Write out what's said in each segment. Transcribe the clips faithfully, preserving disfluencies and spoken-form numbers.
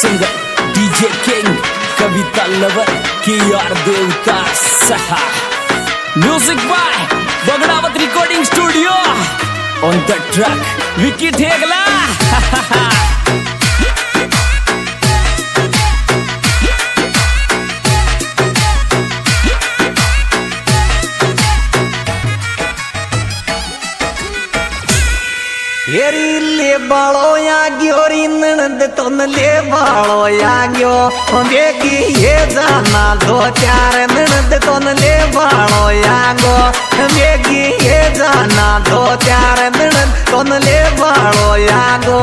Singer DJ king Kavita lover की यार देवता सहा music by Bagdawat recording studio on the track Vicky Thegla. येरी ले बालो या ग्योरी ननद तोन ले बालो या ग्यो बेगी ये जाना दो चार ननद तोन ले बालो या गो बेगी ये जाना दो चार ननद तोन ले बालो या गो।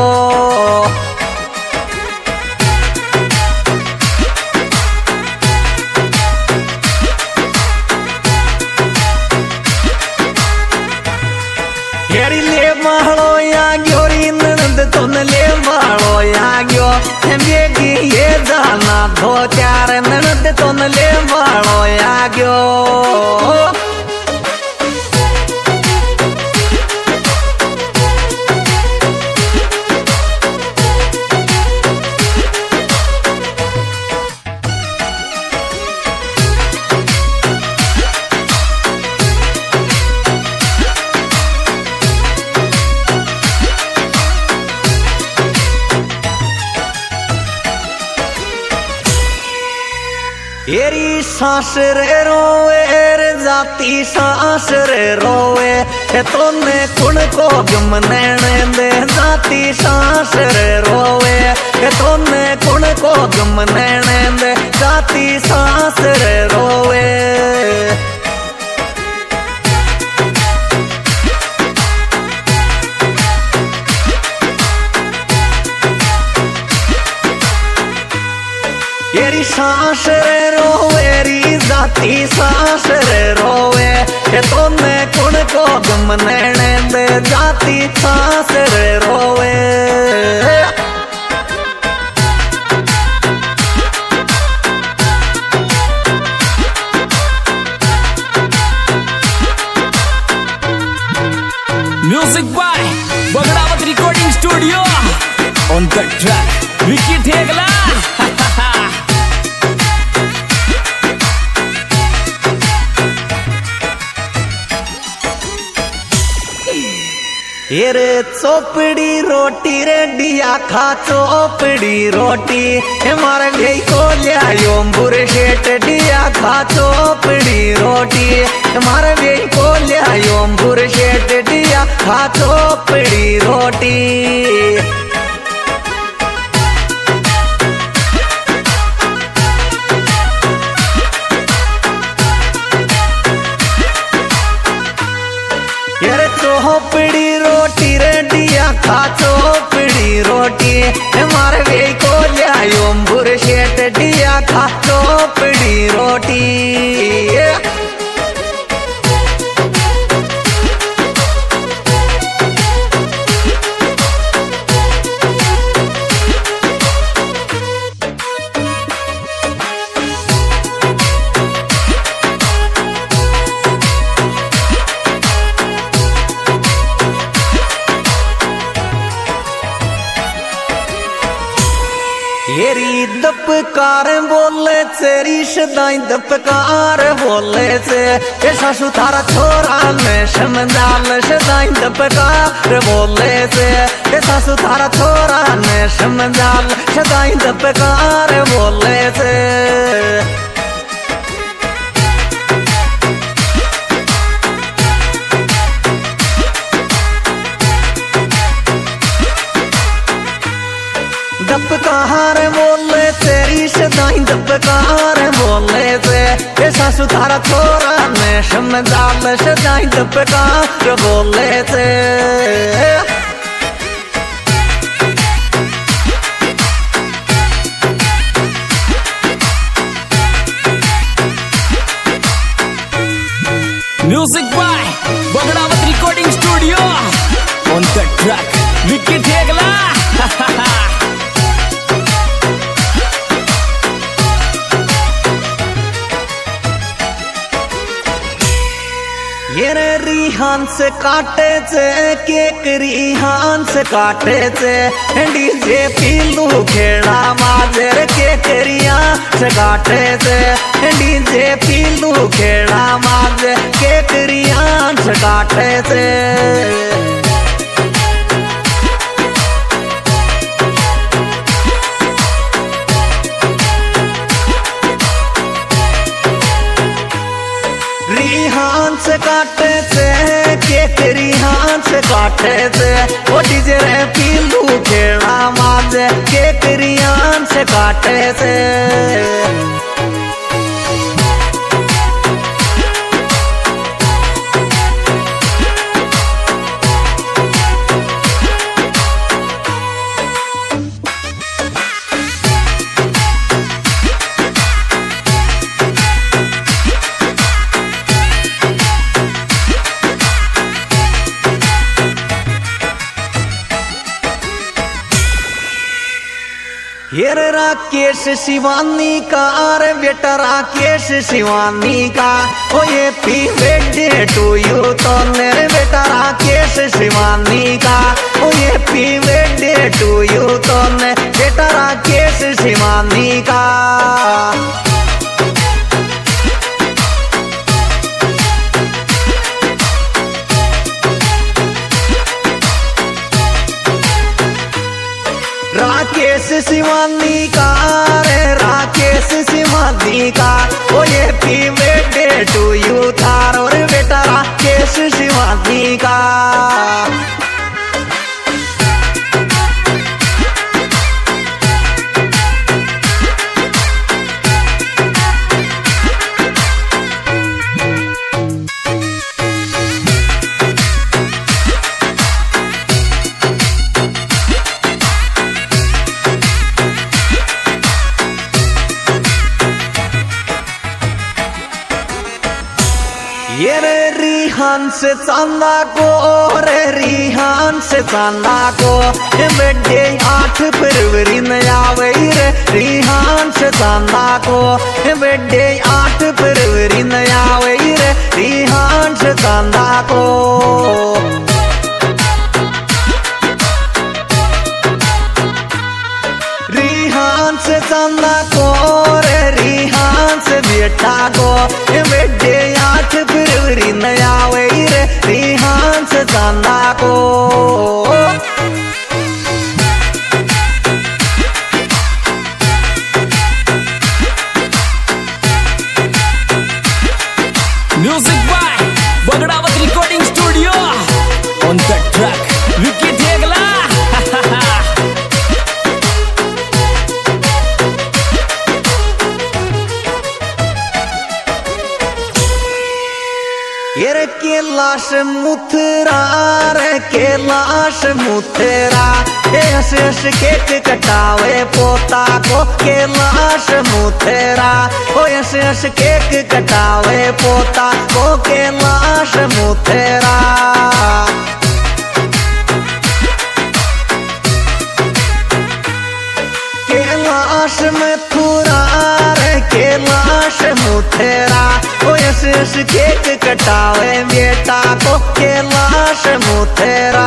येरी ले बालो या ग्योरी ननद तोन ले बालो या ग्यो बेगी ये जाना दो चार ननद तोन ले बालो या ग्यो। येरी सांस रे रोवे रे जाती सांस रे रोवे तोने कुण को गुम नैन दे जाती सांस रे रोवे तोने कुण को गुम नैन दे जाती सांस रे रोवे। येरी सांस रे रोवे री जाती सांस रे रोवे तोने कुण को गुम नैन दे जाती सांस रे रोवे। Music by Bagdawat recording studio on the track Vicky Thegla. ये रे चोपड़ी रोटी रे डिया खा चोपड़ी रोटी मार गई को लिया बुरशेट डिया खा चोपड़ी रोटी मार गई को लिया बुरशेट डिया खा चोपड़ी रोटी। चोपड़ी रोटी रे डिया खा चोपड़ी रोटी मार वे को लिया बुरशेट डिया खा चोपड़ी रोटी। येरी दपकार बोले तेरी सदाई दपकार बोले से ऐसा सुथारा छोरा में शमदाल सदाई दपकार बोले से ऐसा सुथारा छोरा में शमदाल सदाई दपकार बोले से। दपकार बोले तेरी सदाई दपकार बोले से ऐसा सुथारा छोरा में शमदाल सदाई दपकार बोले से। Music by Bagdawat recording studio on the track Vicky Thegla. ये रे रिहान से काटे से केकरी हान से काटे से डीजे पीलू खेड़ा माजर केकरिया से काटे से डीजे पीलू खेड़ा माजर केकरिया से काटे से रिहान से काटे से केकरी हान से काटे से ओ डीजे रे पीलू खेड़ा माजे केकरी हान से काटे से ये राकेश शिवानी का अरे बेटा राकेश शिवानी का ओ ये पी बेटे टू यू तो मेरे बेटा राकेश शिवानी का ओ ये पी बेटे टू यू तो मेरे बेटा राकेश शिवानी का राकेश शिवानी का रे राकेश शिवानी का ओ ये पी बेटे टू यू थार और बेटा राकेश शिवानी का ये रे रिहान से चांदा को रे रिहान से चांदा को बेटे आठ फरवरी न आवे रे रिहान से चांदा को बेटे आठ फरवरी न आवे रे रिहान से चांदा को रिहान से चांदा को रे रिहान से बेटा को बेटे आठ फरवरी न आवे रे रिहान से चांदा को music by Bagdawat recording studio on the track Vicky Thegla ये रे कैलाश मुथरा रे कैलाश मुथरा हंस हंस केक कटावे पोता को कैलाश मुथरा ओ हंस हंस केक कटावे पोता को कैलाश मुथरा कैलाश मथुरा रे कैलाश मुथरा ओ हंस हंस केक कटावे बेटा को कैलाश मुथरा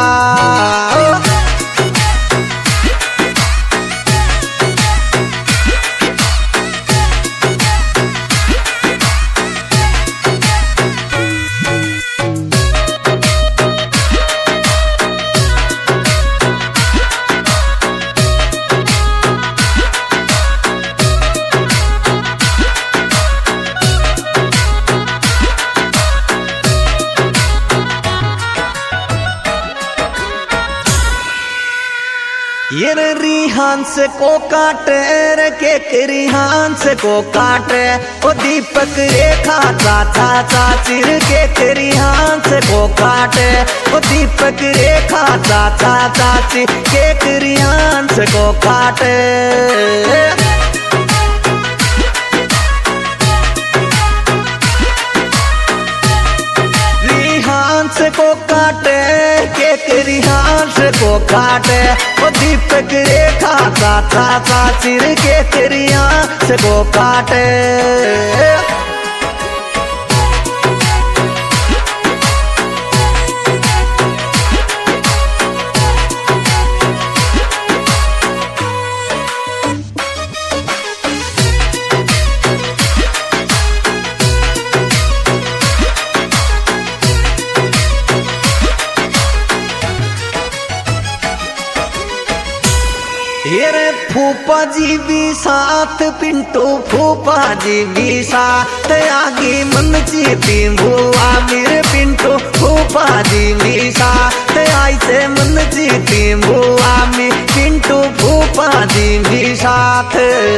ये रे रिहान से को काटे रे के रिहान से को काटे ओ दीपक रेखा चाचा चाची के रिहान से को काटे ओ दीपक रेखा चाचा चाची के रिहान से को काटे रिहान से को काटे के रिहान से को काटे ओ दीपक रेखा चाचा चाची के रिहान से को काटे हेरे फूफा जी भी साथ पिंटू फूफा जी भी साथ आगे मन चीती बुआ मेरे पिंटू फूफा जी भी साथ आई से मन चीती बुआ में पिंटू फूफा जी भी साथ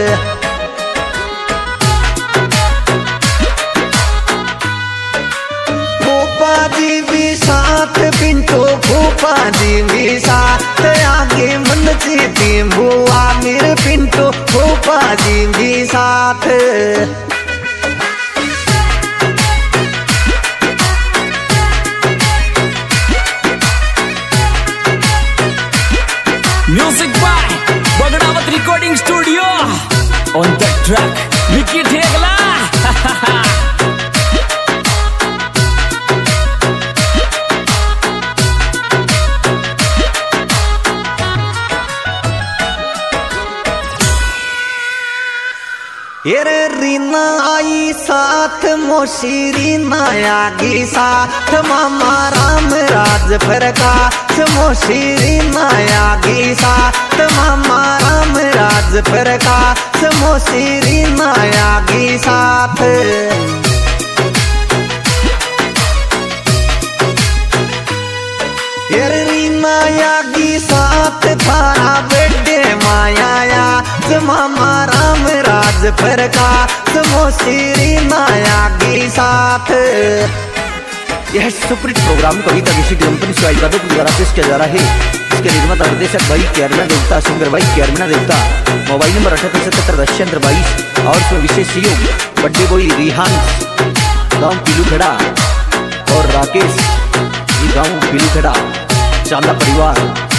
फूफा जी भी साथ पिंटू फूफा जी भी साथ आगे मन चीती बुआ मेरे पिंटू फूफा जी भी साथ music by Bagdawat recording studio on the track Vicky Thegla. येरे रीना आई साथ मोशी रीना आगी साथ मामा राम राज प्रकाश मोशी रीना आगी साथ मामा राम राज प्रकाश मोशी रीना आगी साथ येरे रीना आगी साथ थारा बेटे माया मामा राम राज प्रकाश मोशी नायागी साथ। यह सुपरहिट प्रोग्राम कविता किसी कंपनी स्वाइजादों द्वारा पेश किया जा रहा है। इसके निर्माता निर्देशक भाई कैरमना देवता, सिंगर भाई कैरमना देवता। मोबाइल नंबर अठहत्तर सतहत्तर दस चंद्र बाईस और उसमें विशेष सहयोग बड्डे बॉय रिहान गाँव पीलूखेड़ा और राकेश जी गाँव पीलूखेड़ा चांदा परिवार।